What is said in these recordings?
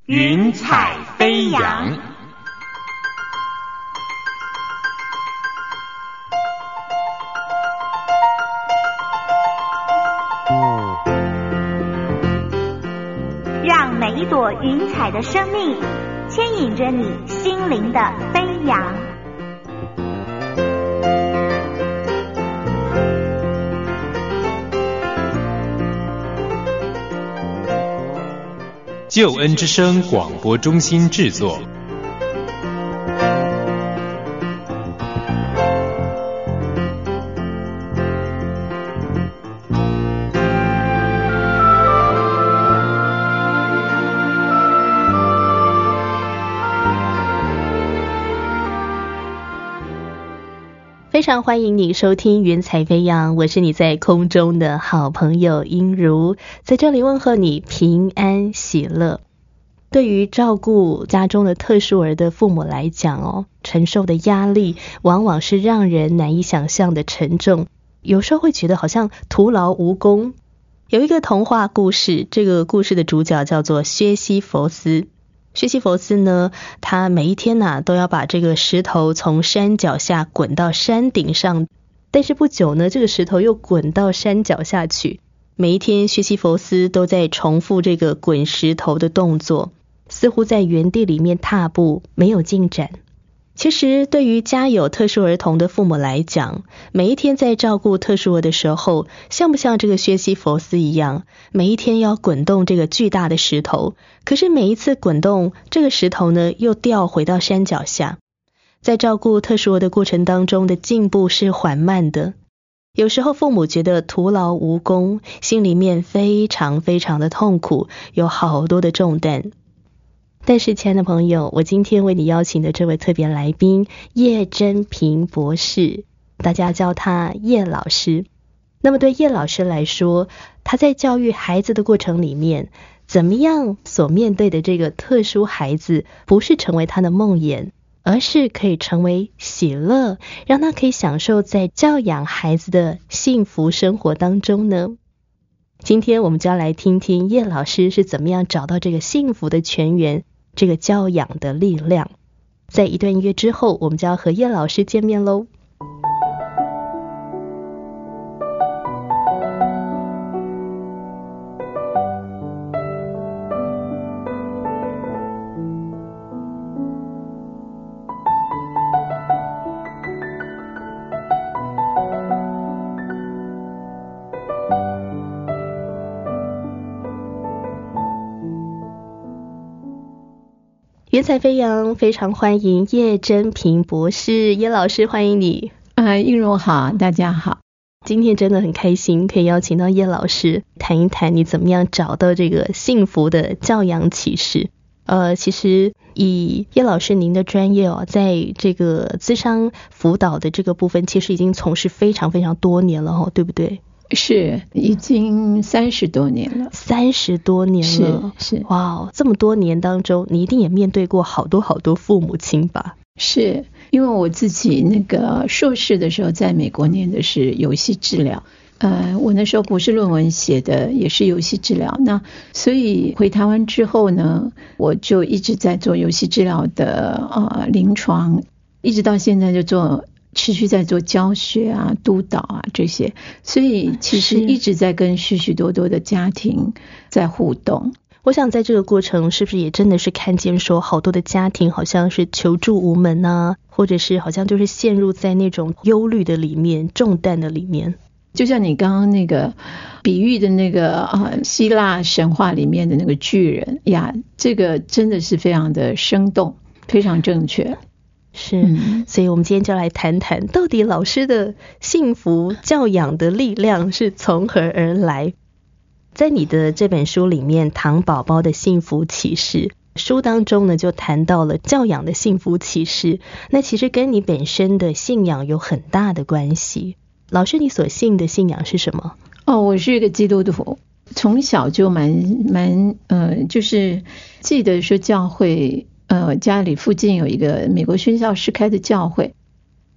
云彩飞扬。 让每一朵云彩的生命牵引着你心灵的飞扬。 救恩之声广播中心制作。 非常欢迎你收听云彩飞扬，我是你在空中的好朋友英如，在这里问候你平安喜乐。对于照顾家中的特殊儿的父母来讲承受的压力往往是让人难以想象的沉重，有时候会觉得好像徒劳无功。有一个童话故事，这个故事的主角叫做薛西弗斯。薛西弗斯呢，他每一天都要把这个石头从山脚下滚到山顶上，但是不久呢，这个石头又滚到山脚下去。每一天薛西弗斯都在重复这个滚石头的动作，似乎在原地里面踏步，没有进展。其实对于家有特殊儿童的父母来讲，每一天在照顾特殊儿的时候，像不像这个薛西弗斯一样，每一天要滚动这个巨大的石头，可是每一次滚动这个石头呢，又掉回到山脚下。在照顾特殊儿的过程当中的进步是缓慢的，有时候父母觉得徒劳无功，心里面非常非常的痛苦，有好多的重担。但是亲爱的朋友，我今天为你邀请的这位特别来宾叶真平博士，大家叫他叶老师。那么对叶老师来说，他在教育孩子的过程里面，怎么样所面对的这个特殊孩子不是成为他的梦魇，而是可以成为喜乐，让他可以享受在教养孩子的幸福生活当中呢？今天我们就要来听听叶老师是怎么样找到这个幸福的泉源，这个教养的力量。在一段音乐之后，我们就要和叶老师见面咯。云彩飞扬，非常欢迎叶真平博士，叶老师欢迎你。 英柔好，大家好。 今天真的很开心可以邀请到叶老师谈一谈你怎么样找到这个幸福的教养启示。其实以叶老师您的专业在这个咨商辅导的这个部分，其实已经从事非常非常多年了对不对？ 是，已经30多年了。 30多年了， 是。 哇，这么多年当中，你一定也面对过好多好多父母亲吧？ 是，因为我自己那个硕士的时候在美国念的是游戏治疗，我那时候博士论文写的也是游戏治疗，那所以回台湾之后呢，我就一直在做游戏治疗的临床，一直到现在就持续在做教学督导这些，所以其实一直在跟许许多多的家庭在互动。 我想在这个过程是不是也真的是看见说好多的家庭好像是求助无门或者是好像就是陷入在那种忧虑的里面，重担的里面。 就像你刚刚那个比喻的那个希腊神话里面的那个巨人呀，这个真的是非常的生动，非常正确。 是，所以我们今天就来谈谈到底老师的幸福教养的力量是从何而来。在你的这本书里面，唐宝宝的幸福启示书当中呢，就谈到了教养的幸福启示，那其实跟你本身的信仰有很大的关系。老师，你所信的信仰是什么？ 我是一个基督徒，从小就就是记得说教会家里附近有一个美国宣教士开的教会，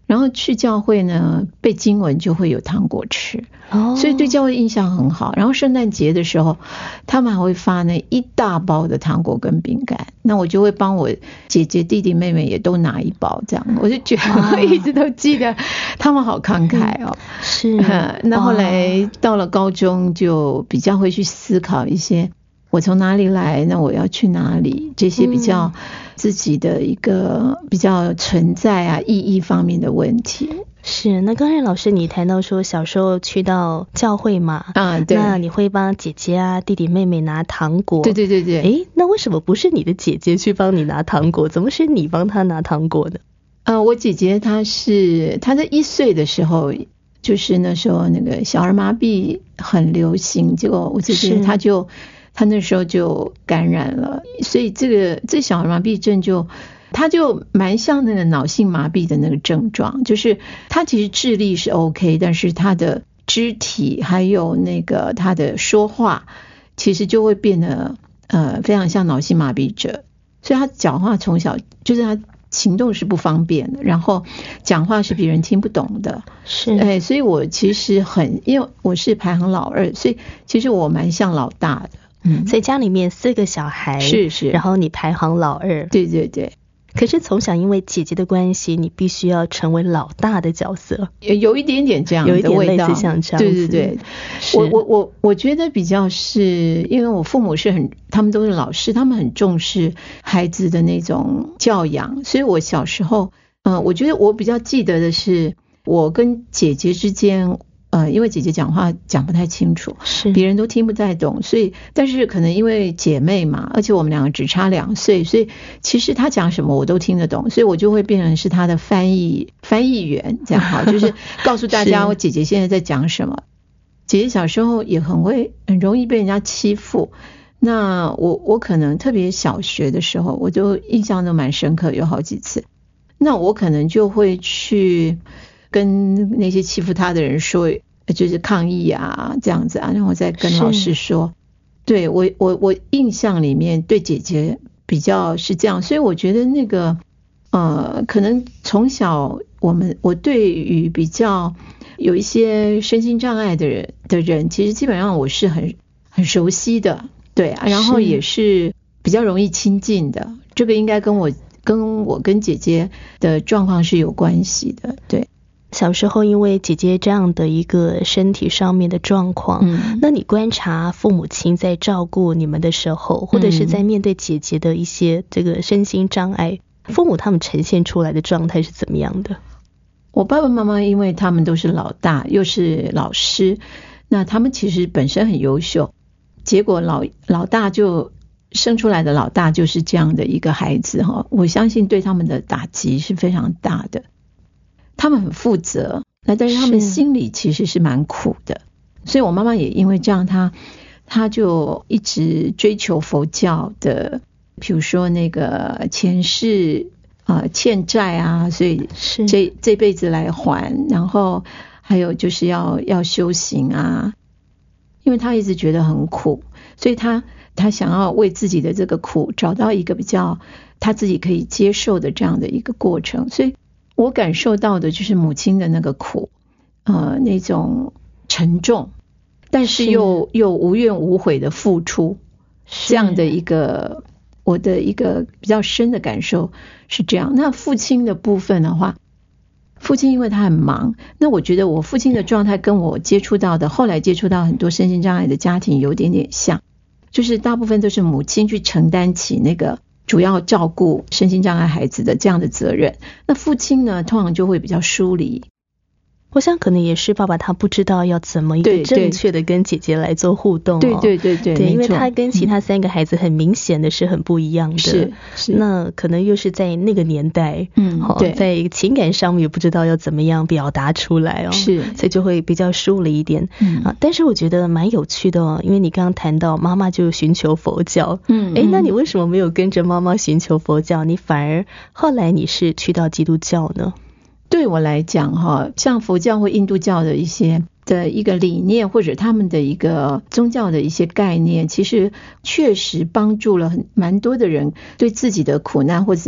然后去教会呢，背经文就会有糖果吃，所以对教会印象很好。然后圣诞节的时候，他们还会发那一大包的糖果跟饼干，那我就会帮我姐姐、弟弟、妹妹也都拿一包，这样我就觉得一直都记得他们好慷慨哦。 是， 那后来到了高中，就比较会去思考一些。我从哪里来？那我要去哪里？这些比较自己的一个比较存在啊意义方面的问题。 是，那刚才老师你谈到说小时候去到教会嘛， 对， 那你会帮姐姐啊、弟弟妹妹拿糖果。 对。 诶，那为什么不是你的姐姐去帮你拿糖果？怎么是你帮她拿糖果呢？ 我姐姐她在1岁的时候。就是那时候那个小儿麻痹很流行，结果我姐姐她那时候就感染了，所以这小儿麻痹症它就蛮像那个脑性麻痹的那个症状，就是她其实智力是 OK， 但是她的肢体还有那个她的说话，其实就会变得非常像脑性麻痹者，所以她讲话从小就是她行动是不方便的，然后讲话是别人听不懂的， 是， 所以我其实因为我是排行老二，所以其实我蛮像老大的， 所以家里面4个小孩， 是， 然后你排行老二， 对。 可是从小因为姐姐的关系，你必须要成为老大的角色， 有一点点这样的味道， 有一点类似像这样子。 对，我觉得比较是因为我父母他们都是老师，他们很重视孩子的那种教养，所以我小时候，我觉得我比较记得的是我跟姐姐之间。因为姐姐讲话讲不太清楚，别人都听不太懂，所以但是可能因为姐妹嘛，而且我们两个只差2岁，所以其实她讲什么我都听得懂，所以我就会变成是她的翻译员这样哈，就是告诉大家我姐姐现在在讲什么。姐姐小时候也很容易被人家欺负，那我可能特别小学的时候，我就印象都蛮深刻，有好几次，那我可能就会去。跟那些欺负他的人说，就是抗议啊，这样子啊，然后再跟老师说。对，我印象里面对姐姐比较是这样，所以我觉得那个可能从小我对于比较有一些身心障碍的人，其实基本上我是很熟悉的，对啊，然后也是比较容易亲近的。这个应该跟我跟姐姐的状况是有关系的，对。 小时候因为姐姐这样的一个身体上面的状况，那你观察父母亲在照顾你们的时候，或者是在面对姐姐的一些这个身心障碍，父母他们呈现出来的状态是怎么样的？ 我爸爸妈妈因为他们都是老大又是老师，那他们其实本身很优秀，结果老大就生出来的老大就是这样的一个孩子哈，我相信对他们的打击是非常大的。他们很负责，那但是他们心里其实是蛮苦的，所以我妈妈也因为这样，她就一直追求佛教的，比如说那个前世欠债啊，所以这辈子来还，然后还有就是要修行啊，因为她一直觉得很苦，所以她想要为自己的这个苦找到一个比较她自己可以接受的这样的一个过程，所以我感受到的就是母亲的那个苦，那种沉重，但是又无怨无悔的付出，这样的一个我的一个比较深的感受是这样。那父亲的部分的话，父亲因为他很忙，那我觉得我父亲的状态跟我后来接触到很多身心障碍的家庭有点点像，就是大部分都是母亲去承担起那个主要照顾身心障碍孩子的这样的责任，那父亲呢通常就会比较疏离。 我想可能也是爸爸他不知道要怎么一个正确的跟姐姐来做互动， 对， 因为他跟其他3个孩子很明显的是很不一样的， 是那可能又是在那个年代，对，在情感上面也不知道要怎么样表达出来是， 所以就会比较疏离一点，但是我觉得蛮有趣的因为你刚刚谈到妈妈就寻求佛教，那你为什么没有跟着妈妈寻求佛教，你反而后来你是去到基督教呢？ 对我来讲像佛教或印度教的一个理念，或者他们的一个宗教的一些概念，其实确实帮助了蛮多的人对自己的苦难或者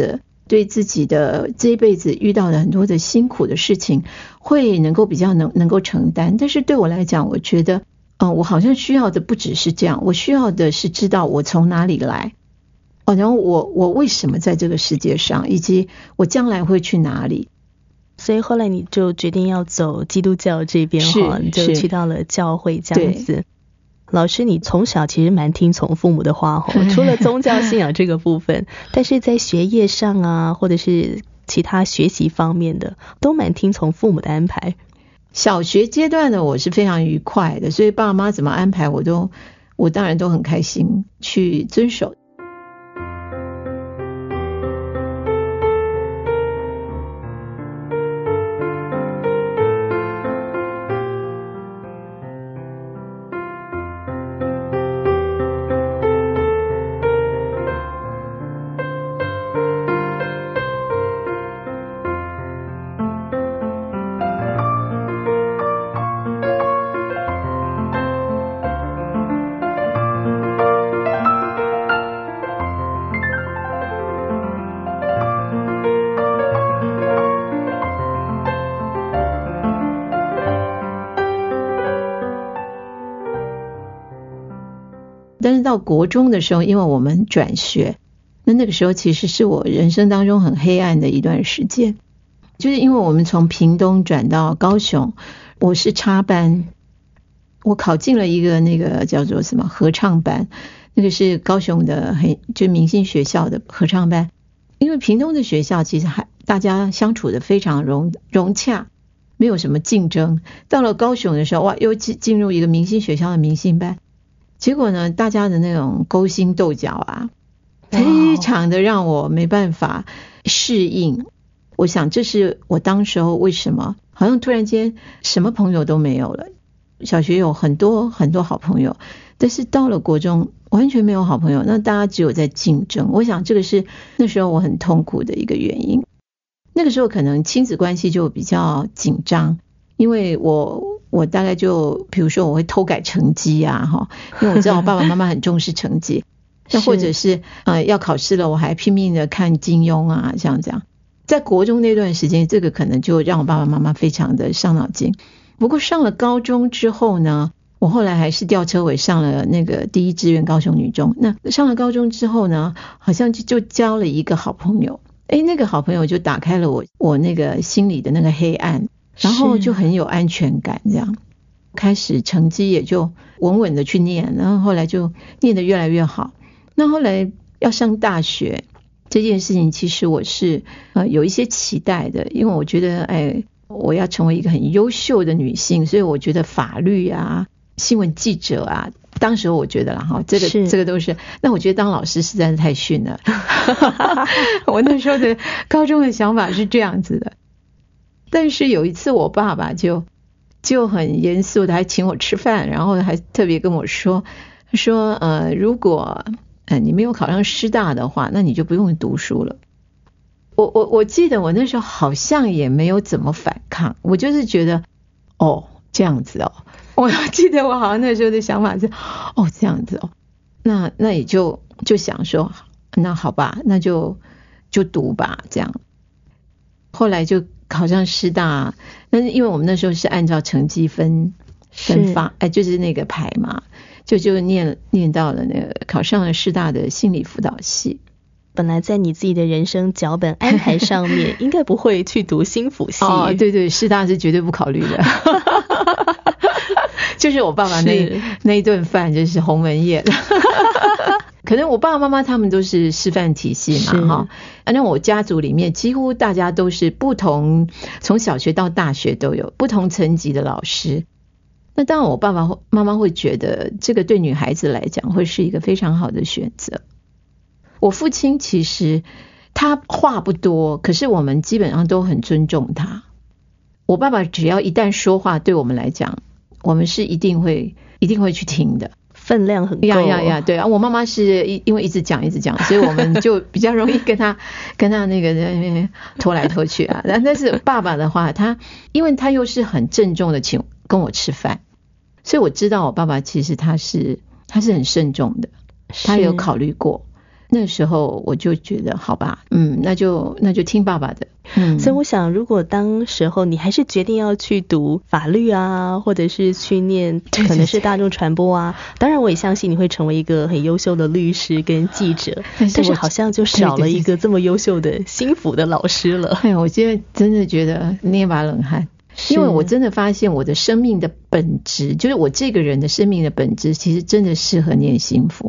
对自己的这一辈子遇到的很多的辛苦的事情会能够比较能够承担。但是对我来讲，我觉得我好像需要的不只是这样，我需要的是知道我从哪里来，然后我为什么在这个世界上，以及我将来会去哪里。 所以后来你就决定要走基督教这边哈，你就去到了教会这样子。老师，你从小其实蛮听从父母的话哈，除了宗教信仰这个部分，但是在学业上啊，或者是其他学习方面的，都蛮听从父母的安排。 小学阶段的我是非常愉快的，所以爸妈怎么安排我当然都很开心去遵守。但是到国中的时候，因为我们转学，那个时候其实是我人生当中很黑暗的一段时间，就是因为我们从屏东转到高雄，我是插班，我考进了一个那个叫做什么合唱班，那个是高雄的就明星学校的合唱班。因为屏东的学校其实大家相处的非常融洽，没有什么竞争。到了高雄的时候，哇，又进入一个明星学校的明星班。结果呢，大家的那种勾心斗角啊，非常的让我没办法适应。我想这是我当时候为什么好像突然间什么朋友都没有了。小学有很多很多好朋友，但是到了国中完全没有好朋友，那大家只有在竞争。我想这个是那时候我很痛苦的一个原因。那个时候可能亲子关系就比较紧张，因为我大概就比如说我会偷改成绩啊，因为我知道我爸爸妈妈很重视成绩，那或者是要考试了，我还拼命的看金庸啊，像这样。在国中那段时间，这个可能就让我爸爸妈妈非常的伤脑筋。不过上了高中之后呢，我后来还是吊车尾上了那个第一志愿高雄女中。那上了高中之后呢，好像就交了一个好朋友，那个好朋友就打开了我那个心里的那个黑暗，然后就很有安全感，这样开始成绩也就稳稳的去念，然后后来就念得越来越好。那后来要上大学这件事情，其实我是有一些期待的，因为我觉得我要成为一个很优秀的女性，所以我觉得法律啊、新闻记者啊，当时我觉得啦这个都是。那我觉得当老师实在是太逊了。我那时候的高中的想法是这样子的。但是有一次我爸爸就很严肃的还请我吃饭，然后还特别跟我说如果你没有考上师大的话，那你就不用读书了。我记得我那时候好像也没有怎么反抗，我就是觉得这样子我记得我好像那时候的想法是这样子那也就想说那好吧，那就读吧这样。后来就考上师大，但是因为我们那时候是按照成绩分发，就是那个排嘛，就念到了那个考上了师大的心理辅导系。 本来在你自己的人生脚本安排上面应该不会去读心辅系。 对，师大是绝对不考虑的。就是我爸爸那一顿饭就是鸿门宴。可能我爸爸妈妈他们都是师范体系嘛那我家族里面几乎大家都是不同，从小学到大学都有不同层级的老师。那当然我爸爸妈妈会觉得这个对女孩子来讲会是一个非常好的选择。我父亲其实他话不多，可是我们基本上都很尊重他。我爸爸只要一旦说话，对我们来讲我们是一定会去听的， 分量很够。 对啊，我妈妈是因为一直讲，所以我们就比较容易跟他那个拖来拖去啊。但是爸爸的话，因为他又是很郑重的请跟我吃饭，所以我知道我爸爸其实他是很慎重的，他有考虑过。 那时候我就觉得好吧，那就听爸爸的。 所以我想如果当时候你还是决定要去读法律啊，或者是去念可能是大众传播啊，当然我也相信你会成为一个很优秀的律师跟记者，但是好像就少了一个这么优秀的心辅的老师了。 我现在真的觉得捏把冷汗，因为我真的发现我的生命的本质，就是我这个人的生命的本质其实真的适合念心辅。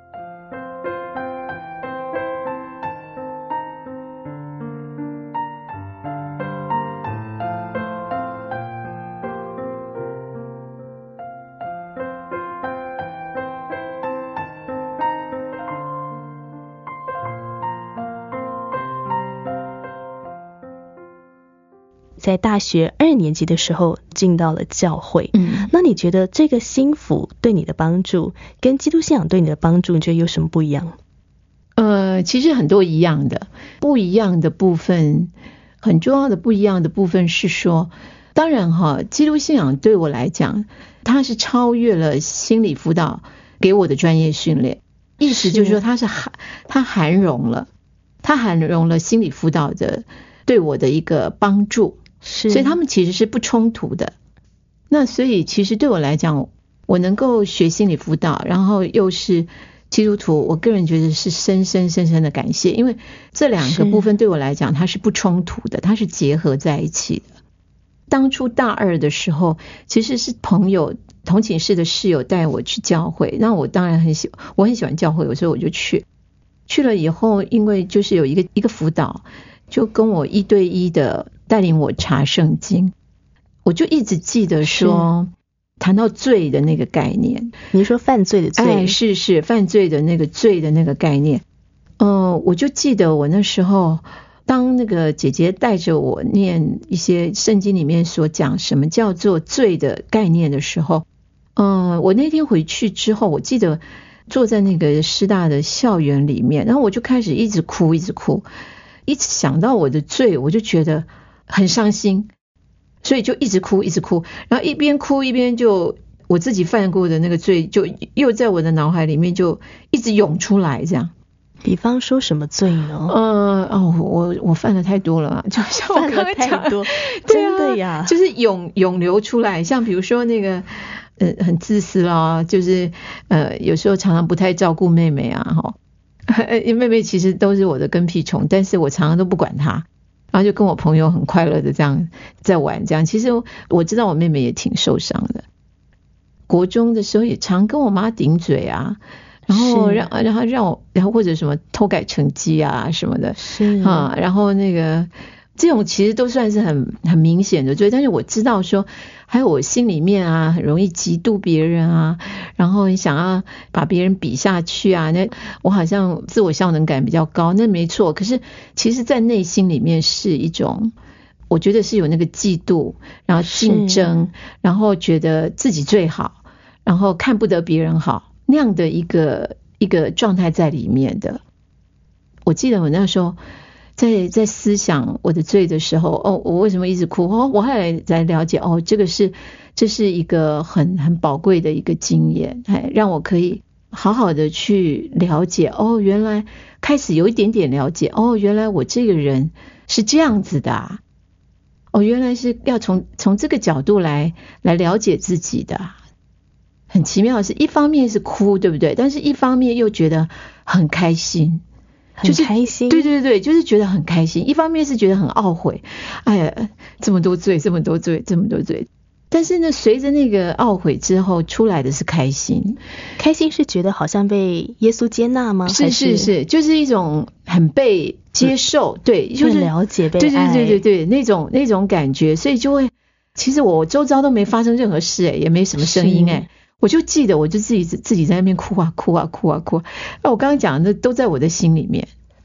在大学2年级的时候进到了教会，那你觉得这个心辅对你的帮助跟基督信仰对你的帮助，你觉得有什么不一样？ 其实很多一样的，不一样的部分，很重要的不一样的部分是说，当然基督信仰对我来讲，它是超越了心理辅导给我的专业训练，意思就是说它涵容了心理辅导的对我的一个帮助。所以他们其实是不冲突的。那所以其实对我来讲，我能够学心理辅导，然后又是基督徒，我个人觉得是深深的感谢，因为这两个部分对我来讲它是不冲突的，它是结合在一起的。当初大2的时候，其实是朋友同寝室的室友带我去教会，那我当然我很喜欢教会，所以我就去了以后，因为就是有一个辅导，就跟我1对1的带领我查圣经，我就一直记得说谈到罪的那个概念。 你说犯罪的罪？ 是犯罪的那个罪的那个概念。我就记得我那时候当那个姐姐带着我念一些圣经里面所讲什么叫做罪的概念的时候，我那天回去之后，我记得坐在那个师大的校园里面，然后我就开始一直哭，一直想到我的罪，我就觉得很伤心，所以就一直哭，然后一边哭一边就我自己犯过的那个罪就又在我的脑海里面就一直涌出来，这样。 比方说什么罪呢？ 我犯了太多了，就像我刚刚讲太多，真的呀， 就是涌流出来，像比如说那个很自私啦，就是有时候常常不太照顾妹妹啊，妹妹其实都是我的跟屁虫，但是我常常都不管她，然后就跟我朋友很快乐的这样在玩，这样其实我知道我妹妹也挺受伤的。国中的时候也常跟我妈顶嘴啊，然后让我，然后或者什么偷改成绩啊什么的，然后那个这种其实都算是很明显的罪，但是我知道说还有我心里面啊很容易嫉妒别人啊，然后想要把别人比下去啊，那我好像自我效能感比较高，那没错，可是其实在内心里面是一种我觉得是有那个嫉妒，然后竞争，然后觉得自己最好，然后看不得别人好，那样的一个状态在里面的。我记得我那时候在思想我的罪的时候，我为什么一直哭？我后来才了解，这是一个很宝贵的一个经验，让我可以好好的去了解，原来开始有一点点了解，原来我这个人是这样子的啊，原来是要从这个角度来了解自己的。很奇妙的是，一方面是哭，对不对？但是一方面又觉得很开心， 就是开心， 对对对，就是觉得很开心。一方面是觉得很懊悔，哎呀，这么多罪。但是呢，随着那个懊悔之后出来的是开心。 开心是觉得好像被耶稣接纳吗？ 是，就是一种很被接受，对，就是了解被爱， 对，那种感觉，所以就会，其实我周遭都没发生任何事，也没什么声音，我就记得我就自己在那边哭啊。我刚刚讲的都在我的心里面。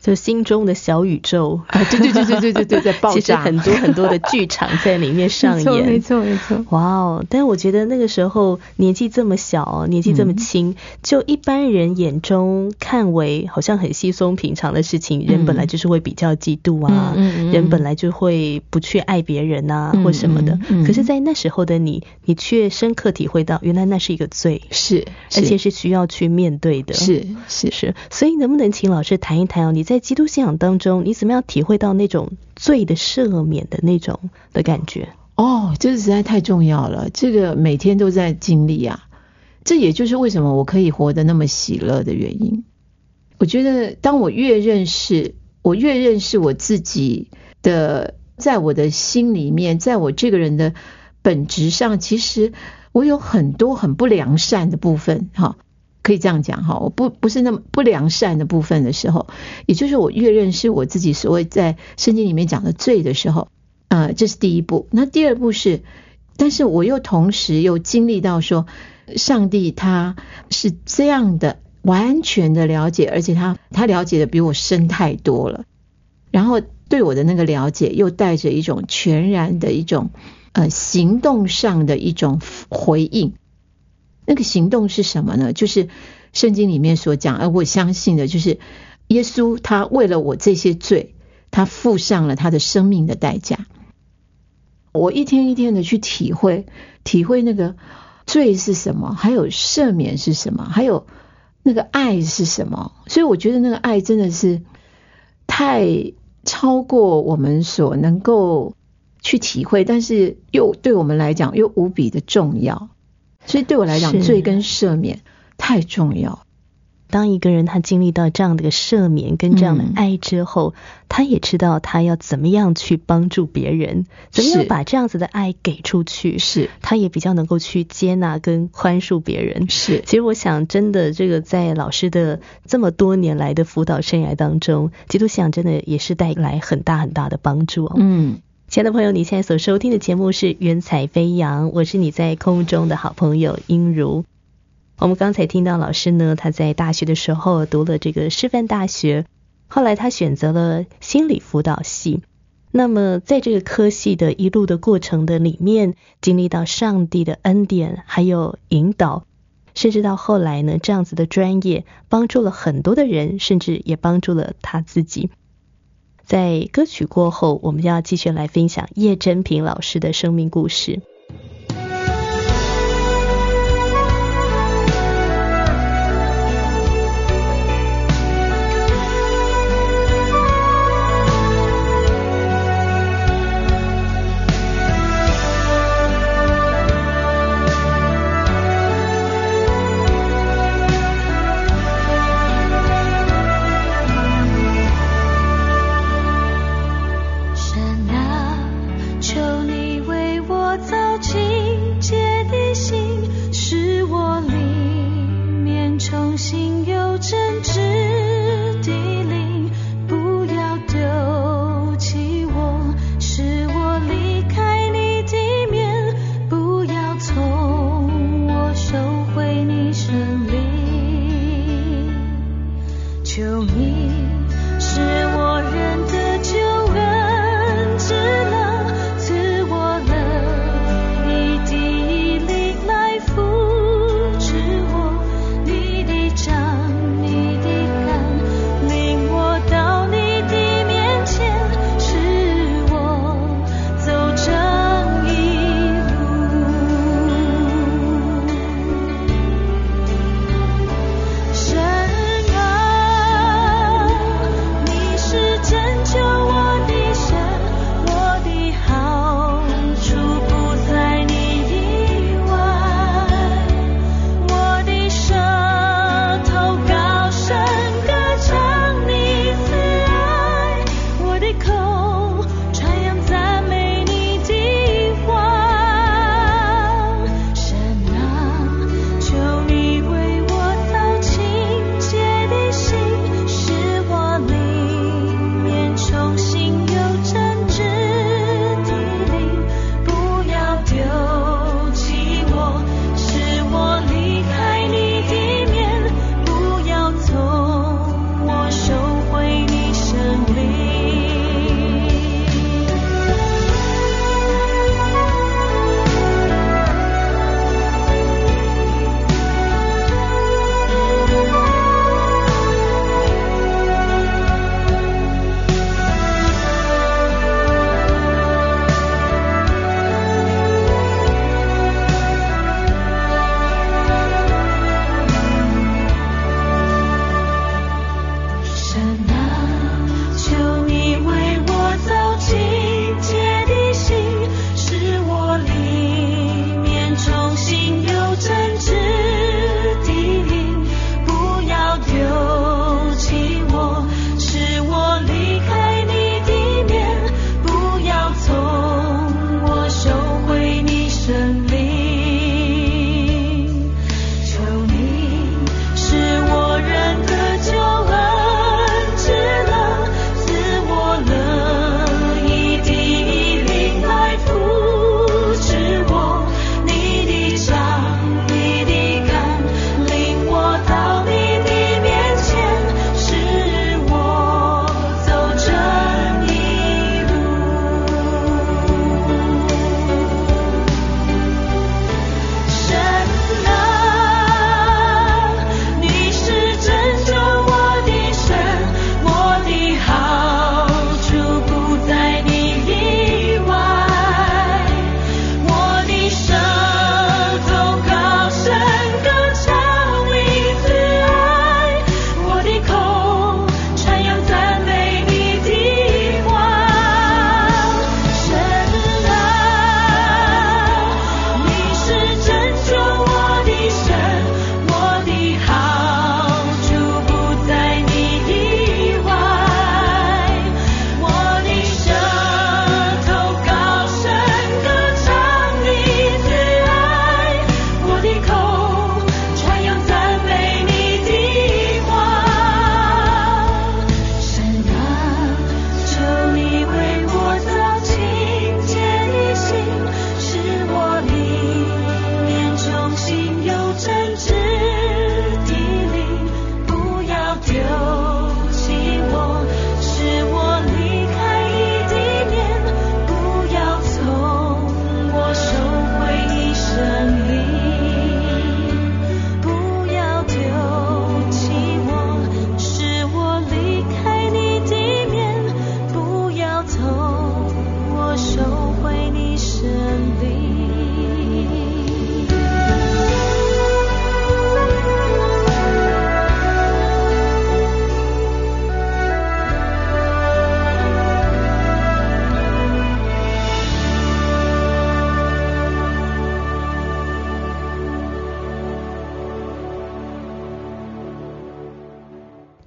就心中的小宇宙对，在爆炸。 其实很多很多的剧场在里面上演。 没错。 哇哦！但我觉得那个时候年纪这么小，年纪这么轻，就一般人眼中看为好像很稀松平常的事情，人本来就是会比较嫉妒啊，人本来就会不去爱别人啊，或什么的。可是在那时候的你却深刻体会到原来那是一个罪， 是而且是需要去面对的。是。所以能不能请老师谈一谈你在基督信仰当中，你怎么样体会到那种罪的赦免的那种的感觉？ 这实在太重要了，这个每天都在经历啊，这也就是为什么我可以活得那么喜乐的原因。我觉得当我越认识我自己的，在我的心里面，在我这个人的本质上，其实我有很多很不良善的部分，可以这样讲，我不是那么不良善的部分的时候，也就是我越认识我自己所谓在圣经里面讲的罪的时候，这是第一步。那第二步是，但是我又同时又经历到说，上帝他是这样的完全的了解，而且他了解的比我深太多了，然后对我的那个了解又带着一种全然的一种行动上的一种回应。那个行动是什么呢？就是圣经里面所讲，而我相信的就是耶稣他为了我这些罪，他付上了他的生命的代价。我一天一天的去体会那个罪是什么，还有赦免是什么，还有那个爱是什么。所以我觉得那个爱真的是太超过我们所能够去体会，但是又对我们来讲又无比的重要。所以对我来讲，罪跟赦免太重要。 当一个人他经历到这样的一个赦免跟这样的爱之后，他也知道他要怎么样去帮助别人，怎么样把这样子的爱给出去，是他也比较能够去接纳跟宽恕别人。是，其实我想真的这个在老师的这么多年来的辅导生涯当中，基督信仰真的也是带来很大很大的帮助。亲爱的朋友，你现在所收听的节目是云彩飞扬，我是你在空中的好朋友英如。我们刚才听到老师呢，他在大学的时候读了这个师范大学，后来他选择了心理辅导系。那么在这个科系的一路的过程的里面，经历到上帝的恩典还有引导，甚至到后来呢，这样子的专业帮助了很多的人，甚至也帮助了他自己。在歌曲过后，我们要继续来分享叶真平老师的生命故事。 神啊，求你为我造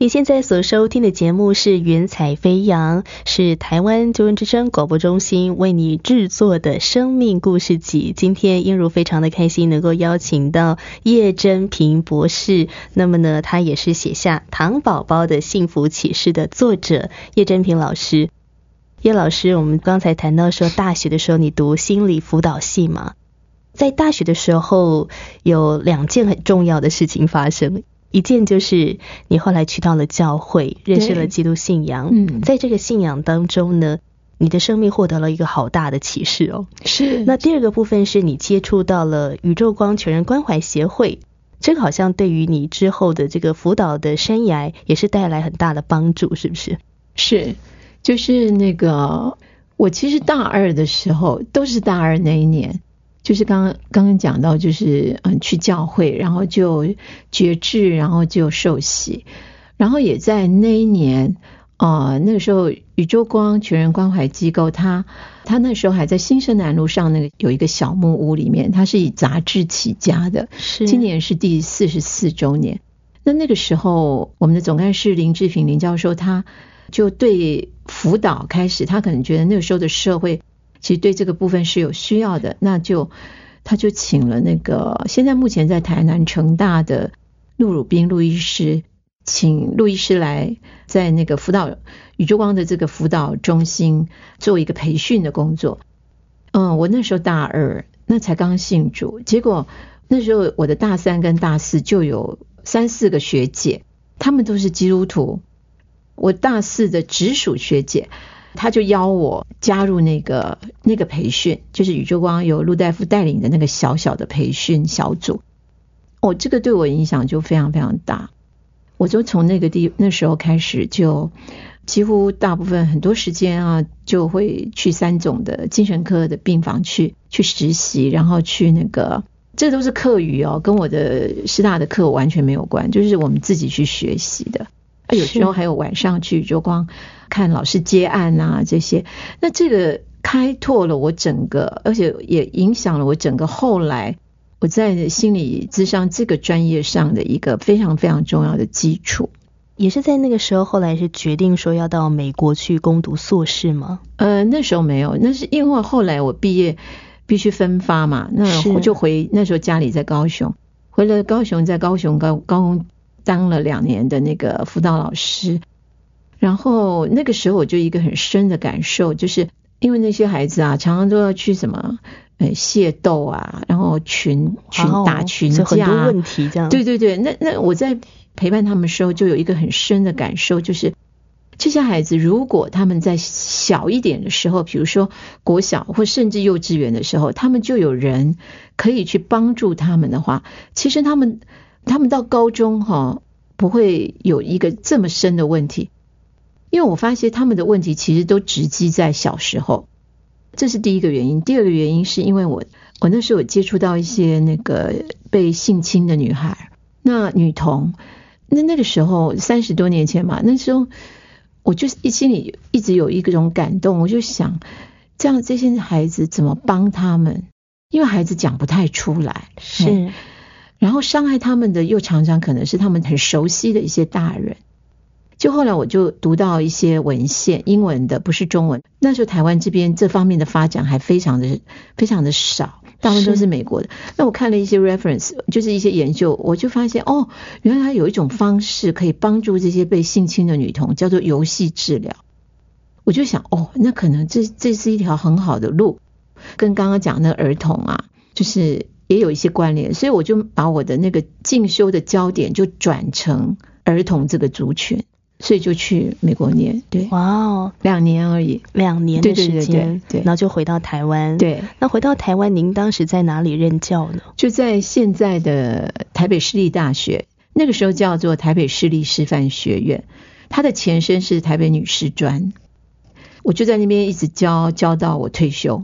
你现在所收听的节目是云彩飞扬，是台湾救援之声广播中心为你制作的生命故事集。今天英如非常的开心能够邀请到叶真平博士，那么呢他也是写下糖宝宝的幸福启示的作者叶真平老师。叶老师，我们刚才谈到说大学的时候你读心理辅导系嘛，在大学的时候有2件很重要的事情发生，一件就是你后来去到了教会，认识了基督信仰。在这个信仰当中呢，你的生命获得了一个好大的启示哦。 是。 那第二个部分是你接触到了宇宙光全人关怀协会，这个好像对于你之后的这个辅导的生涯也是带来很大的帮助，是不是？ 是，就是那个我其实大2的时候，都是大2那一年，就是刚刚讲到，就是去教会，然后就决志，然后就受洗，然后也在那一年那个时候宇宙光全人关怀机构，他那时候还在新生南路上那个有一个小木屋里面，他是以杂志起家的， 是今年是第44周年。那个时候我们的总干事林志平林教授，他就对辅导开始，他可能觉得那个时候的社会其实对这个部分是有需要的，他就请了那个现在目前在台南成大的陆汝彬陆医师，请陆医师来在那个辅导宇宙光的这个辅导中心做一个培训的工作。我那时候大2，那才刚信主，结果那时候我的大3跟大4就有3-4个学姐，她们都是基督徒。我大4的直属学姐，她就邀我加入那个培训，就是宇宙光由陆大夫带领的那个小小的培训小组。这个对我影响就非常非常大。我就从那时候开始，就几乎大部分很多时间就会去3种的精神科的病房去实习，然后去这都是课余跟我的师大的课完全没有关，就是我们自己去学习的。有时候还有晚上去宇宙光看老师接案这些。那这个开拓了我整个，而且也影响了我整个后来我在心理咨商这个专业上的一个非常非常重要的基础。 也是在那个时候，后来是决定说要到美国去攻读硕士吗？ 那时候没有，那是因为后来我毕业必须分发嘛，那我就那时候家里在高雄，回了高雄，在高雄高工当了2年的那个辅导老师。然后那个时候我就一个很深的感受，就是因为那些孩子常常都要去什么械斗然后群打群架， 很多问题这样。 对对对，那我在陪伴他们的时候就有一个很深的感受，就是这些孩子如果他们在小一点的时候，比如说国小或甚至幼稚园的时候，他们就有人可以去帮助他们的话，其实他们到高中不会有一个这么深的问题。因为我发现他们的问题其实都直击在小时候，这是第一个原因。第二个原因是因为我那时候有接触到一些那个被性侵的女孩，那女童，那个时候30多年前嘛，那时候我就心里一直有一种感动，我就想这样这些孩子怎么帮他们，因为孩子讲不太出来， 是， 然后伤害他们的又常常可能是他们很熟悉的一些大人。就后来我就读到一些文献，英文的不是中文，那时候台湾这边这方面的发展还非常的少，大部分都是美国的。那我看了一些 reference， 就是一些研究，我就发现原来它有一种方式可以帮助这些被性侵的女童，叫做游戏治疗。我就想那可能这是一条很好的路，跟刚刚讲的儿童就是也有一些关联，所以我就把我的那个进修的焦点就转成儿童这个族群，所以就去美国念。对， 哇 ，2年而已 ，2年的时间， 对， 然后就回到台湾。 对， 那回到台湾，您当时在哪里任教呢？ 就在现在的台北市立大学，那个时候叫做台北市立师范学院，它的前身是台北女师专。我就在那边一直教到我退休。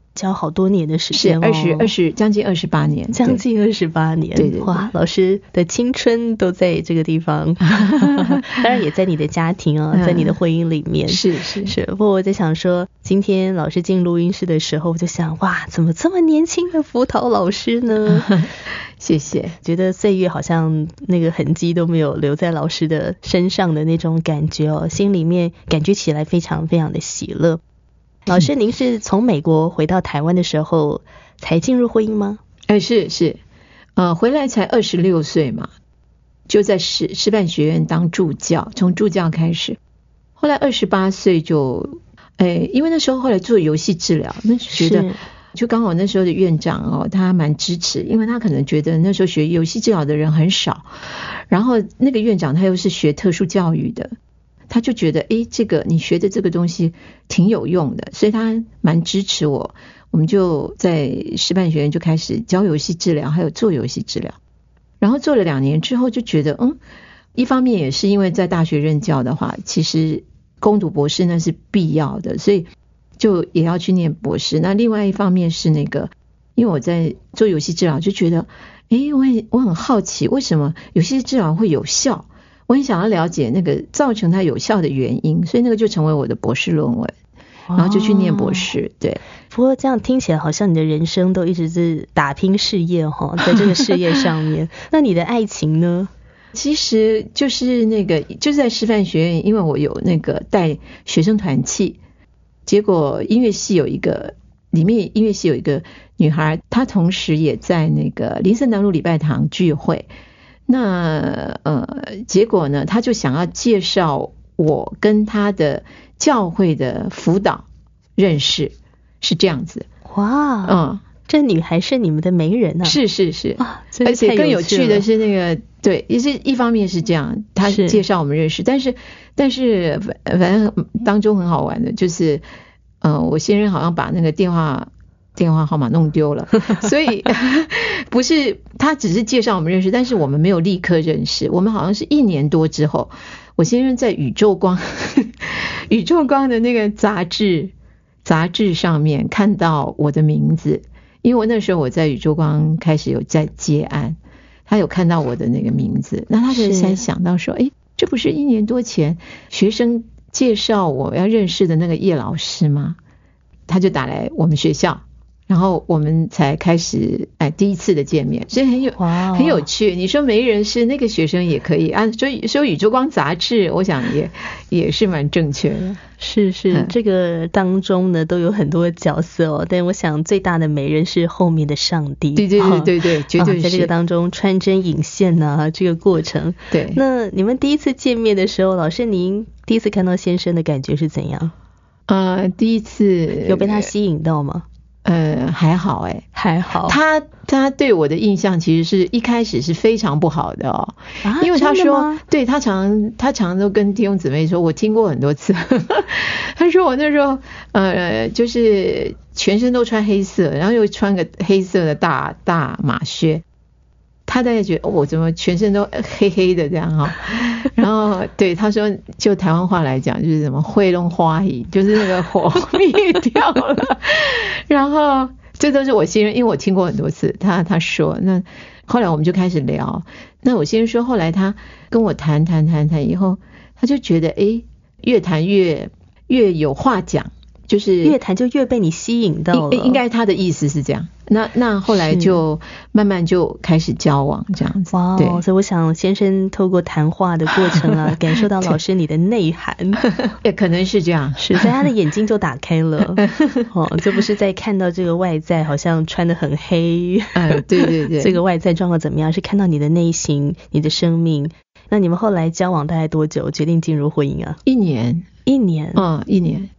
教好多年的时间哦， 将近28年， 将近28年， 对对对， 哇，老师的青春都在这个地方，当然也在你的家庭哦，在你的婚姻里面， 是。 不过我在想说，今天老师进录音室的时候，我就想，哇，怎么这么年轻的福桃老师呢？ 谢谢， 觉得岁月好像那个痕迹都没有留在老师的身上的那种感觉哦，心里面感觉起来非常非常的喜乐。老师，您是从美国回到台湾的时候才进入婚姻吗？ 是，回来才26岁嘛，就在师范学院当助教，从助教开始，后来28岁就，因为那时候后来做游戏治疗，那觉得就刚好那时候的院长哦，他蛮支持，因为他可能觉得那时候学游戏治疗的人很少，然后那个院长他又是学特殊教育的。他就觉得这个你学的这个东西挺有用的，所以他蛮支持我。我们就在师范学院就开始教游戏治疗，还有做游戏治疗。然后做了2年之后就觉得一方面也是因为在大学任教的话，其实攻读博士那是必要的，所以就也要去念博士。那另外一方面是因为我在做游戏治疗，就觉得我很好奇为什么游戏治疗会有效，我很想要了解那个造成它有效的原因，所以那个就成为我的博士论文，然后就去念博士。对， 不过这样听起来好像你的人生都一直是打拼事业在这个事业上面。那你的爱情呢？ 其实就是就是在师范学院，因为我有带学生团契，结果音乐系有一个女孩，她同时也在林森南路礼拜堂聚会。那结果呢，他就想要介绍我跟他的教会的辅导认识，是这样子。 哇，这女孩是你们的媒人啊！ 是，而且更有趣的是对，也是一方面是这样，他介绍我们认识，但是反正当中很好玩的就是，我先生好像把那个电话号码弄丢了，所以不是他只是介绍我们认识，但是我们没有立刻认识，我们好像是1年多之后，我先生在宇宙光的那个杂志上面看到我的名字，因为我那时候我在宇宙光开始有在接案，他有看到我的那个名字，那他就才想到说，这不是1年多前学生介绍我要认识的那个叶老师吗？他就打来我们学校，然后我们才开始第一次的见面，所以很有趣。你说媒人是那个学生也可以啊，所以说宇宙光杂志，我想也是蛮正确的。 是，这个当中呢都有很多角色但我想最大的媒人是后面的上帝。 对，绝对是在这个当中穿针引线啊，这个过程。 对， 那你们第一次见面的时候，老师您第一次看到先生的感觉是怎样？ 第一次有被他吸引到吗？ 还好还好。 他对我的印象其实是一开始是非常不好的因为他说，对，他常都跟弟兄姊妹说，我听过很多次，他说我那时候就是全身都穿黑色，然后又穿个黑色的大马靴。他大概觉得我怎么全身都黑黑的这样然后对他说，就台湾话来讲就是什么会弄花艺，就是那个火灭掉了。然后这都是我先生，因为我听过很多次，他说，那后来我们就开始聊。那我先生说，后来他跟我谈以后，他就觉得越谈越有话讲，就是越谈就越被你吸引到了。 应该他的意思是这样。那后来就慢慢就开始交往这样子。 哇，所以我想先生透过谈话的过程啊，感受到老师你的内涵， 也可能是这样， 是在他的眼睛就打开了就不是在看到这个外在好像穿得很黑对这个外在状况怎么样，是看到你的内心，你的生命。那你们后来交往大概多久决定进入婚姻啊 ？1年。 1年 ？1年。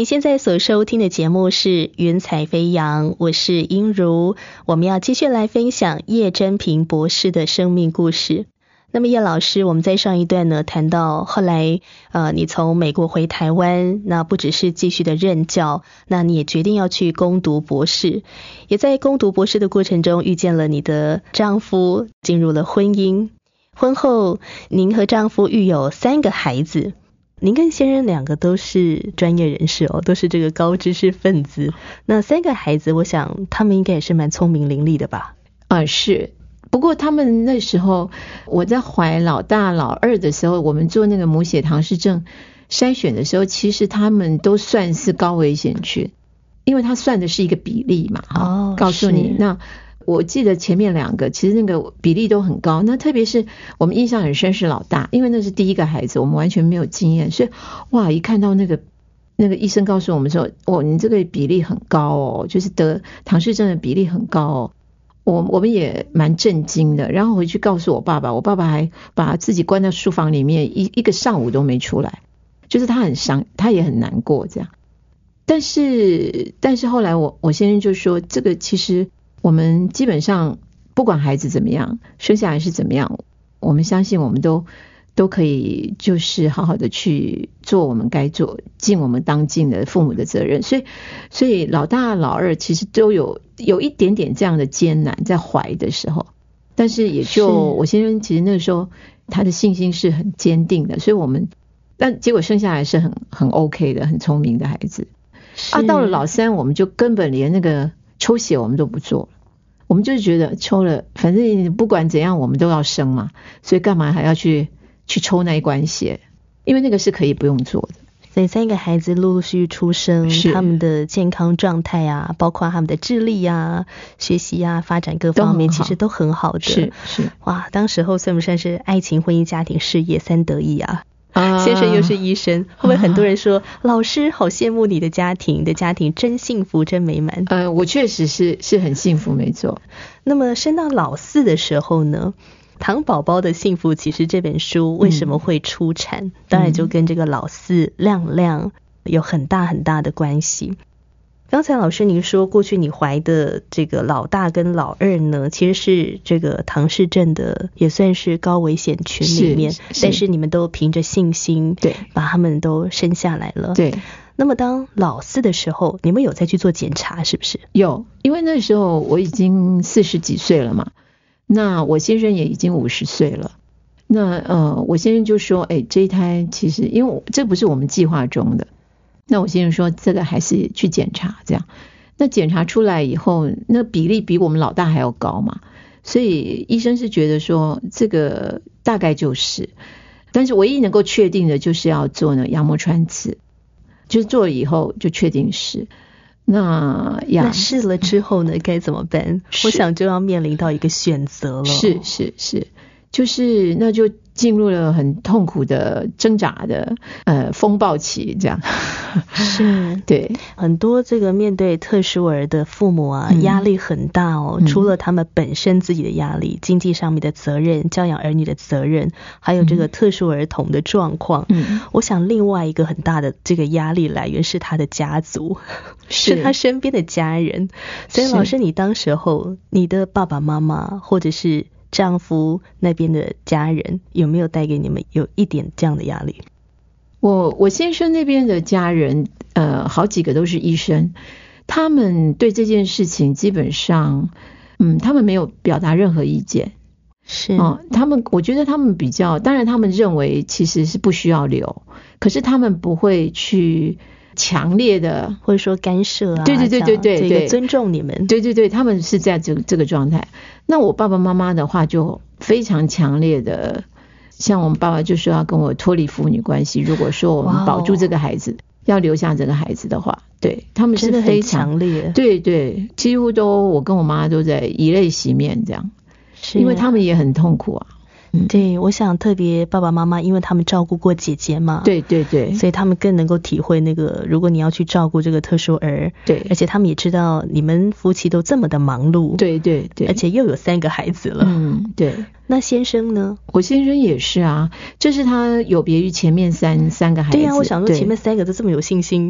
现在所收听的节目是云彩飞扬，我是英如，我们要继续来分享叶真平博士的生命故事。那么叶老师，我们在上一段呢谈到后来你从美国回台湾，那不只是继续的任教，那你也决定要去攻读博士，也在攻读博士的过程中遇见了你的丈夫，进入了婚姻。婚后您和丈夫育有3个孩子，您跟先生2个都是专业人士哦，都是这个高知识分子。那3个孩子，我想他们应该也是蛮聪明伶俐的吧？ 是。不过他们那时候，我在怀老大老二的时候，我们做那个母血唐氏症筛选的时候，其实他们都算是高危险群，因为他算的是一个比例嘛。告诉你，那我记得前面2个其实那个比例都很高，那特别是我们印象很深是老大，因为那是第一个孩子，我们完全没有经验，所以哇，一看到那个医生告诉我们说，你这个比例很高哦，就是得唐氏症的比例很高哦。我们也蛮震惊的，然后回去告诉我爸爸，我爸爸还把自己关在书房里面一个上午都没出来，就是他很伤，他也很难过这样。但是后来我先生就说，这个其实我们基本上不管孩子怎么样，生下来是怎么样，我们相信我们都可以就是好好的去做我们该做，尽我们当尽的父母的责任。所以老大老二其实都有一点点这样的艰难在怀的时候，但是也就我先生其实那个时候他的信心是很坚定的，所以但结果生下来是很 OK 的，很聪明的孩子。到了老3，我们就根本连那个抽血我们都不做了，我们就是觉得抽了，反正不管怎样我们都要生嘛，所以干嘛还要去抽那一管血，因为那个是可以不用做的。 所以3个孩子陆陆续续出生，他们的健康状态啊，包括他们的智力啊、学习啊、发展各方面其实都很好的。 是哇，当时候算不算是爱情、婚姻、家庭、事业3得意啊？先生又是医生，会不会很多人说老师好羡慕你的家庭，真幸福真美满？ 我确实是很幸福，没错。 那么生到老4的时候呢，唐宝宝的幸福其实这本书为什么会出产，当然就跟这个老4亮亮有很大很大的关系。刚才老师您说过去你怀的这个老大跟老2呢，其实是这个唐氏症的也算是高危险群里面，但是你们都凭着信心对把他们都生下来了。 对。 那么当老4的时候，你们有再去做检查是不是？ 有，因为那时候我已经40几岁了嘛，那我先生也已经50岁了。那我先生就说这一胎其实因为这不是我们计划中的，那我先生说这个还是去检查这样。那检查出来以后，那比例比我们老大还要高嘛，所以医生是觉得说这个大概就是，但是唯一能够确定的就是要做那个羊膜穿刺，就是做了以后就确定是。那试了之后呢该怎么办？我想就要面临到一个选择了。 是，就是那就进入了很痛苦的挣扎的风暴期这样。 是， 对， 很多这个面对特殊儿的父母啊，压力很大哦，除了他们本身自己的压力，经济上面的责任，教养儿女的责任，还有这个特殊儿童的状况。我想另外一个很大的这个压力来源是他的家族，是他身边的家人。所以老师，你当时候你的爸爸妈妈或者是丈夫那边的家人有没有带给你们有一点这样的压力？ 我先生那边的家人好几个都是医生，他们对这件事情基本上他们没有表达任何意见。 是我觉得他们比较，当然他们认为其实是不需要留，可是他们不会去强烈的或者说干涉啊， 对， 尊重你们， 对，他们是在这个状态。那我爸爸妈妈的话就非常强烈的，像我们爸爸就说要跟我脱离父女关系，如果说我们保住这个孩子，要留下这个孩子的话，对，他们是非常强烈， 对，几乎都我跟我妈都在以泪洗面这样，因为他们也很痛苦啊。 对，我想特别爸爸妈妈因为他们照顾过姐姐嘛， 对， 所以他们更能够体会那个如果你要去照顾这个特殊儿， 对， 而且他们也知道你们夫妻都这么的忙碌， 对， 而且又有3个孩子了， 对。 那先生呢？ 我先生也是啊，这是他有别于前面三个孩子。 对啊，我想说前面3个都这么有信心。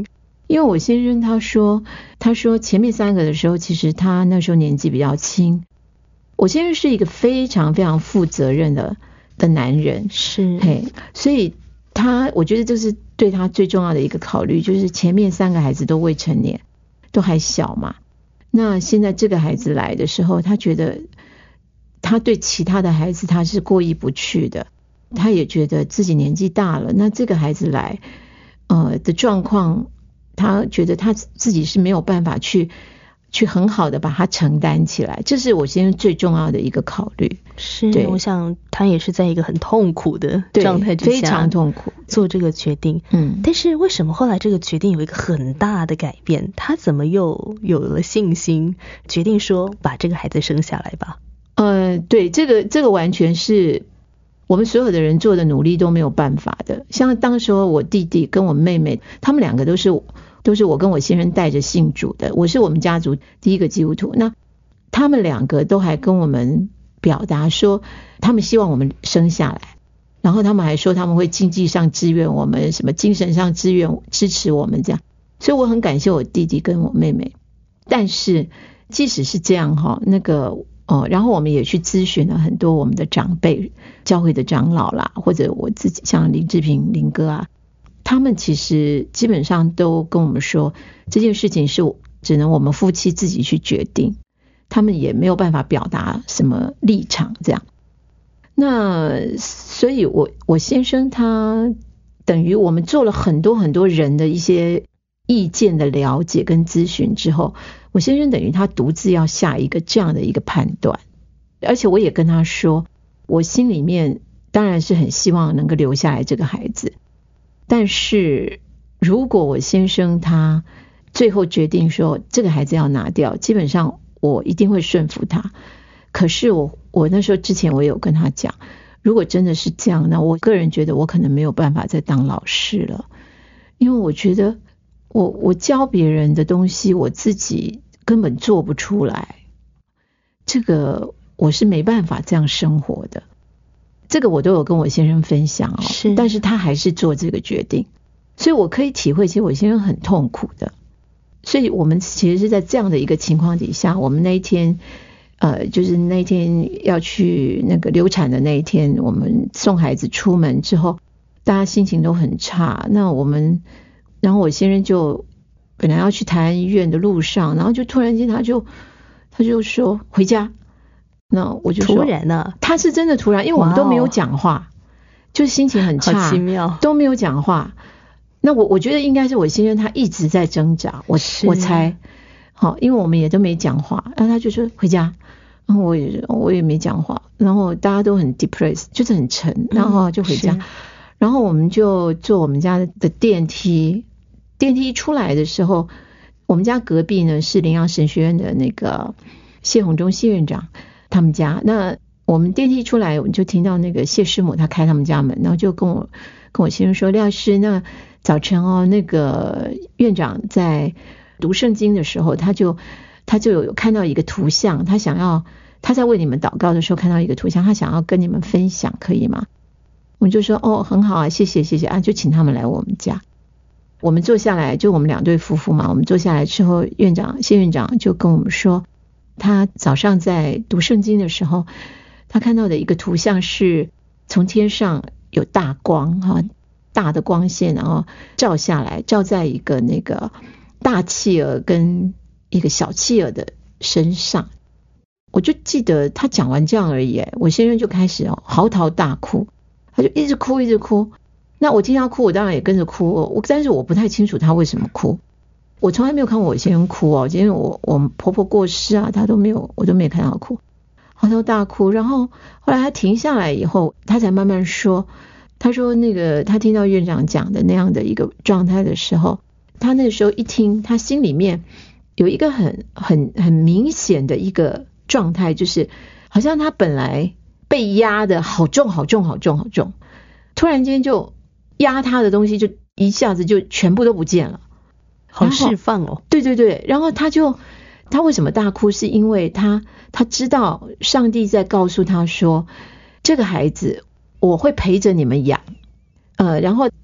因为我先生他说前面3个的时候，其实他那时候年纪比较轻。我先生是一个非常非常负责任的男人， 是， 所以我觉得这是对他最重要的一个考虑，就是前面3个孩子都未成年，都还小嘛。那现在这个孩子来的时候，他觉得他对其他的孩子他是过意不去的，他也觉得自己年纪大了，那这个孩子来的状况，他觉得他自己是没有办法去很好的把它承担起来，这是我先生最重要的一个考虑。 是，我想他也是在一个很痛苦的状态之下， 非常痛苦做这个决定。但是为什么后来这个决定有一个很大的改变？他怎么又有了信心，决定说把这个孩子生下来吧？ 对，这个完全是我们所有的人做的努力都没有办法的。像当时候我弟弟跟我妹妹，他们2个都是我跟我先生带着信主的，我是我们家族第一个基督徒。那他们2个都还跟我们表达说他们希望我们生下来，然后他们还说他们会经济上支援我们，什么精神上支持我们这样。所以我很感谢我弟弟跟我妹妹。但是即使是这样然后我们也去咨询了很多我们的长辈，教会的长老啦，或者我自己像林志平林哥啊，他们其实基本上都跟我们说这件事情是只能我们夫妻自己去决定，他们也没有办法表达什么立场这样。那所以我先生他等于我们做了很多很多人的一些意见的了解跟咨询之后，我先生等于他独自要下一个这样的一个判断。而且我也跟他说，我心里面当然是很希望能够留下来这个孩子，但是如果我先生他最后决定说这个孩子要拿掉，基本上我一定会顺服他。可是我那时候之前我有跟他讲，如果真的是这样，那我个人觉得我可能没有办法再当老师了，因为我觉得我教别人的东西我自己根本做不出来，这个我是没办法这样生活的。这个我都有跟我先生分享但是他还是做这个决定，所以我可以体会其实我先生很痛苦的。所以我们其实是在这样的一个情况底下，我们那一天就是那一天要去那个流产的那一天，我们送孩子出门之后，大家心情都很差。然后我先生就本来要去台安医院的路上，然后就突然间他就说回家。那我就说突然啊， 他是真的突然，因为我们都没有讲话，就心情很差， 好奇妙， 都没有讲话。那我觉得应该是我先生他一直在挣扎，我猜好，因为我们也都没讲话，然后他就说回家，然后我也没讲话，然后大家都很 depressed， 就是很沉，然后就回家。然后我们就坐我们家的电梯一出来的时候，我们家隔壁呢是灵阳神学院的那个谢宏忠谢院长他们家。那我们电梯出来，我们就听到那个谢师母她开他们家门，然后就跟我先生说，廖老师，那早晨那个院长在读圣经的时候，他就有看到一个图像，他在为你们祷告的时候看到一个图像，他想要跟你们分享，可以吗？我们就说很好啊，谢谢啊，就请他们来我们家。我们坐下来，就我们2对夫妇嘛，我们坐下来之后，谢院长就跟我们说，他早上在读圣经的时候，他看到的一个图像是从天上有大光大的光线，然后照下来，照在一个那个大企鹅跟一个小企鹅的身上。我就记得他讲完这样而已，我先生就开始嚎啕大哭，他就一直哭。那我听他哭，我当然也跟着哭，但是我不太清楚他为什么哭。我从来没有看过我先生哭因为我婆婆过世啊，我都没有看到哭，嚎啕大哭。然后后来他停下来以后，他才慢慢说，他说那个他听到院长讲的那样的一个状态的时候，他那个时候一听，他心里面有一个很明显的一个状态，就是好像他本来被压的好重，突然间就压他的东西就一下子就全部都不见了， 好释放对。然后他为什么大哭，是因为他知道上帝在告诉他说，这个孩子我会陪着你们养，然后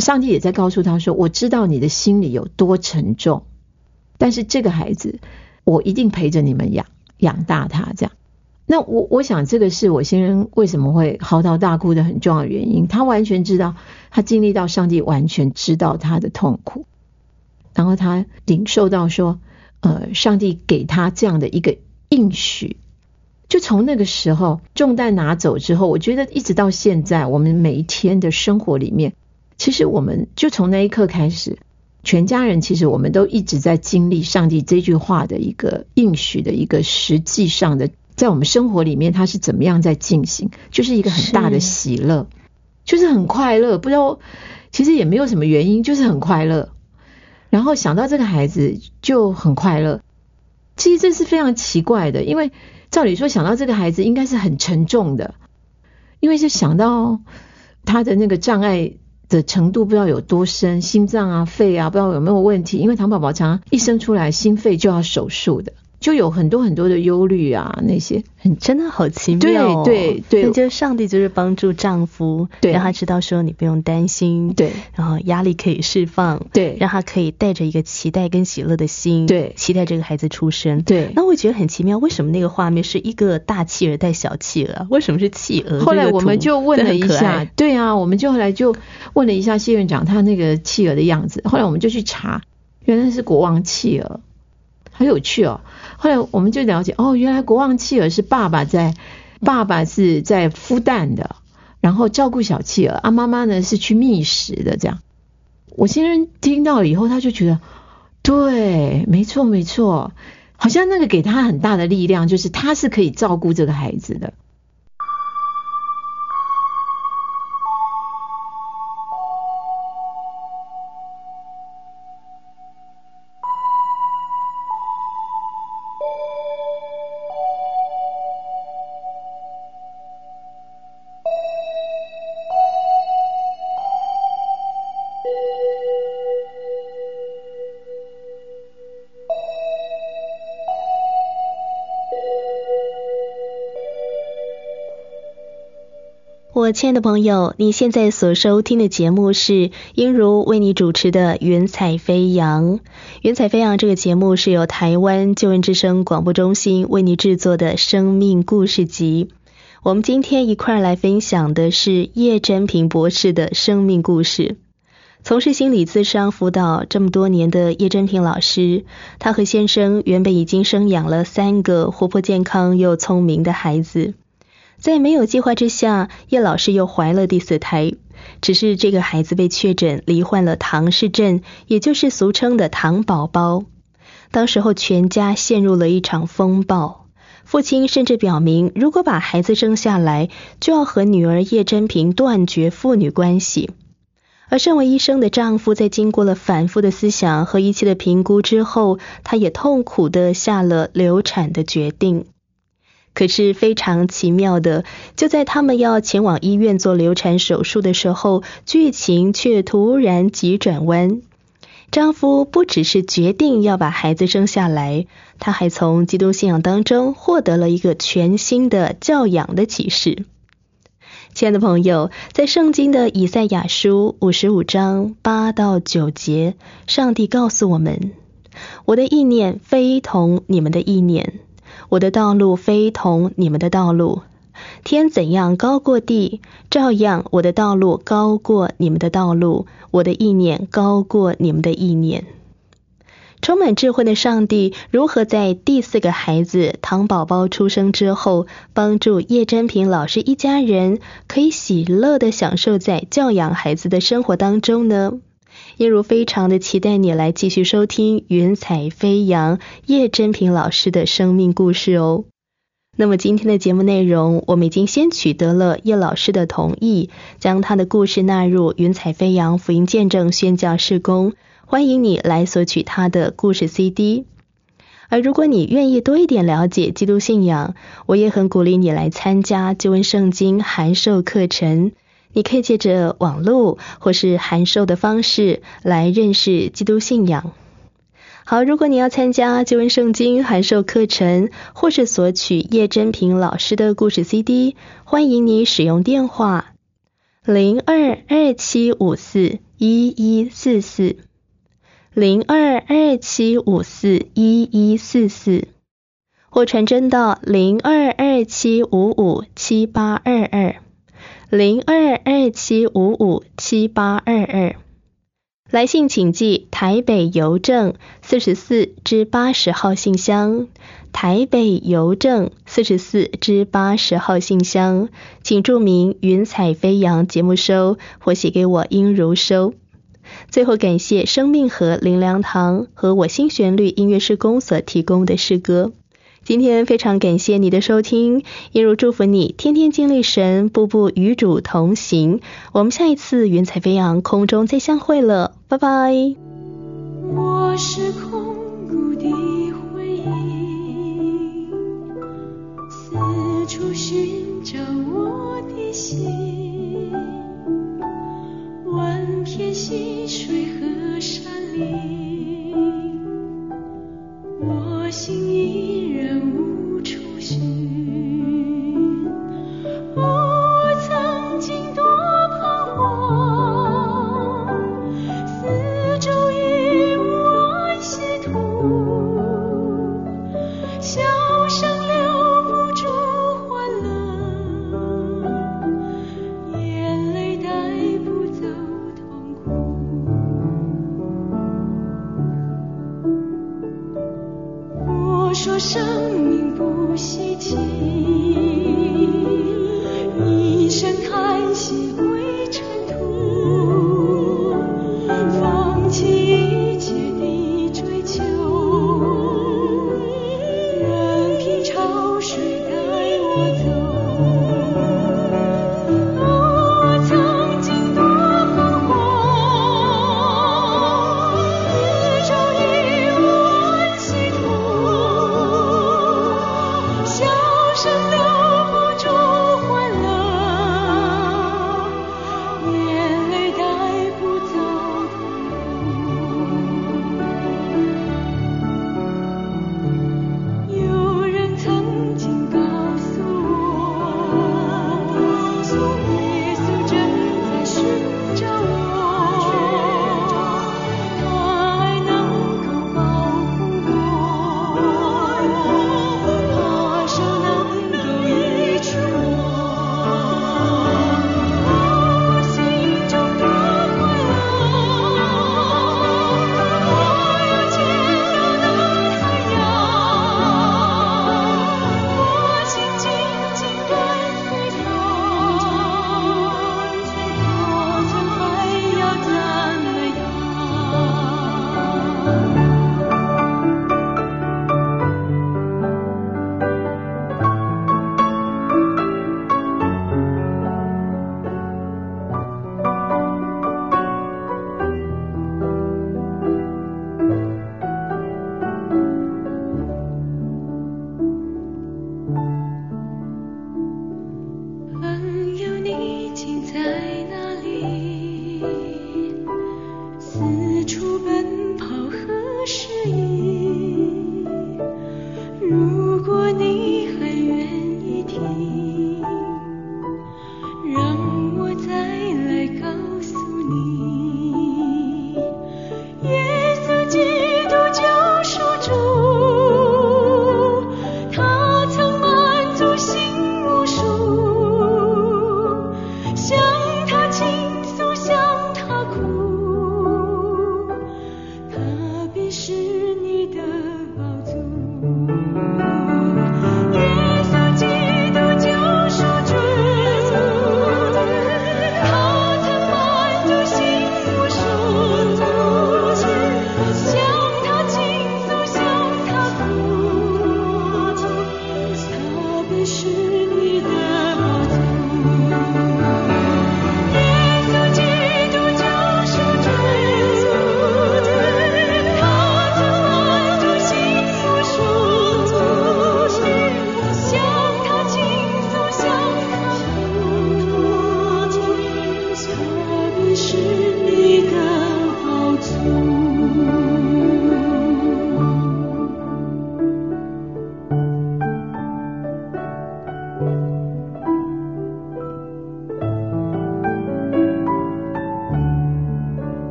上帝也在告诉他说，我知道你的心里有多沉重，但是这个孩子我一定陪着你们养大他这样。那我想这个是我先生为什么会嚎啕大哭的很重要的原因，他完全知道，他经历到上帝完全知道他的痛苦，然后他领受到说上帝给他这样的一个应许。就从那个时候重担拿走之后，我觉得一直到现在我们每一天的生活里面，其实我们就从那一刻开始，全家人其实我们都一直在经历上帝这句话的一个应许的一个实际上的，在我们生活里面它是怎么样在进行，就是一个很大的喜乐，就是很快乐，不知道其实也没有什么原因，就是很快乐，然后想到这个孩子就很快乐。其实这是非常奇怪的，因为照理说想到这个孩子应该是很沉重的，因为就想到他的那个障碍的程度不知道有多深，心脏啊肺啊不知道有没有问题，因为唐宝宝常常一生出来心肺就要手术的，就有很多很多的忧虑啊，那些真的好奇妙对，所以就上帝就是帮助丈夫， 对， 让他知道说你不用担心， 对， 然后压力可以释放， 对， 让他可以带着一个期待跟喜乐的心， 对， 期待这个孩子出生， 对。 那我觉得很奇妙，为什么那个画面是一个大企鹅带小企鹅，为什么是企鹅？ 后来我们就问了一下，对啊，我们就后来就问了一下谢院长他那个企鹅的样子，后来我们就去查，原来是国王企鹅，好有趣哦。后来我们就了解，原来国王企鹅是爸爸是在孵蛋的，然后照顾小企鹅，妈妈呢是去觅食的这样。我先生听到了以后，他就觉得对，没错，好像那个给他很大的力量，就是他是可以照顾这个孩子的。 我亲爱的朋友，你现在所收听的节目是英如为你主持的云彩飞扬。云彩飞扬这个节目是由台湾救恩之声广播中心为你制作的生命故事集。我们今天一块来分享的是叶真平博士的生命故事。从事心理咨商辅导这么多年的叶真平老师，他和先生原本已经生养了3个活泼健康又聪明的孩子。在没有计划之下，叶老师又怀了第4胎，只是这个孩子被确诊罹患了唐氏症，也就是俗称的唐宝宝。当时候全家陷入了一场风暴，父亲甚至表明，如果把孩子生下来，就要和女儿叶真平断绝父女关系。而身为医生的丈夫，在经过了反复的思想和一切的评估之后，他也痛苦地下了流产的决定。可是非常奇妙的，就在他们要前往医院做流产手术的时候，剧情却突然急转弯。丈夫不只是决定要把孩子生下来，他还从基督信仰当中获得了一个全新的教养的启示。亲爱的朋友，在圣经的以赛亚书55章8到9节，上帝告诉我们，我的意念非同你们的意念，我的道路非同你们的道路，天怎样高过地，照样我的道路高过你们的道路，我的意念高过你们的意念。充满智慧的上帝如何在第4个孩子唐宝宝出生之后，帮助叶真平老师一家人可以喜乐地享受在教养孩子的生活当中呢？耶如非常的期待你来继续收听云彩飞扬叶真平老师的生命故事哦。那么今天的节目内容，我们已经先取得了叶老师的同意，将他的故事纳入云彩飞扬福音见证宣教事工，欢迎你来索取他的故事 CD。 而如果你愿意多一点了解基督信仰，我也很鼓励你来参加救恩圣经函授课程。你可以借着网络或是函授的方式来认识基督信仰。好，如果你要参加救恩圣经函授课程，或是索取叶真平老师的故事 CD， 欢迎你使用电话022754 0227541144，或传真到0227557822，0227557822。来信请寄台北邮政44-80号信箱，台北邮政44-80号信箱，请注明云彩飞扬节目收，或写给我英如收。最后感谢生命河林良堂和我新旋律音乐事工所提供的诗歌。今天非常感谢你的收听，一如祝福你天天经历神，步步与主同行。我们下一次云彩飞扬空中再相会了，拜拜。 我是空谷的回忆，四处寻找我的心，万片溪水和山林，我心依然无处寻。我曾经多彷徨，四周已无安息土，笑声留不住欢乐，眼泪带不走痛苦。我说生命不稀奇，一声叹息为尘土，放弃一切的追求，任凭潮水带我走。我曾经多彷徨，四周已无安息土，笑声留不住欢乐，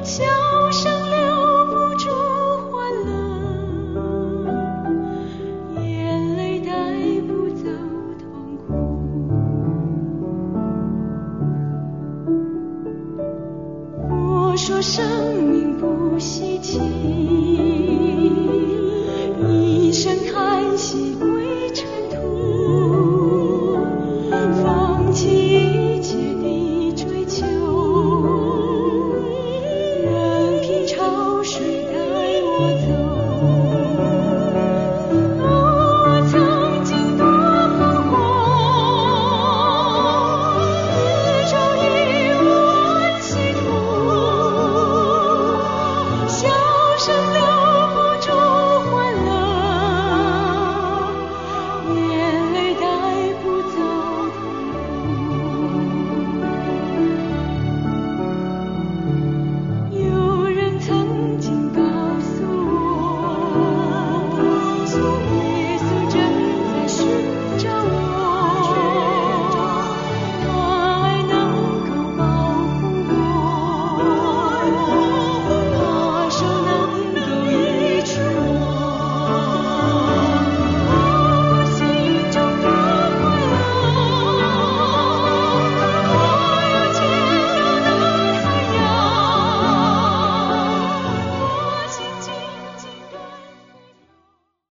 笑声留不住欢乐，眼泪带不走痛苦。我说生命不稀奇，一声叹息。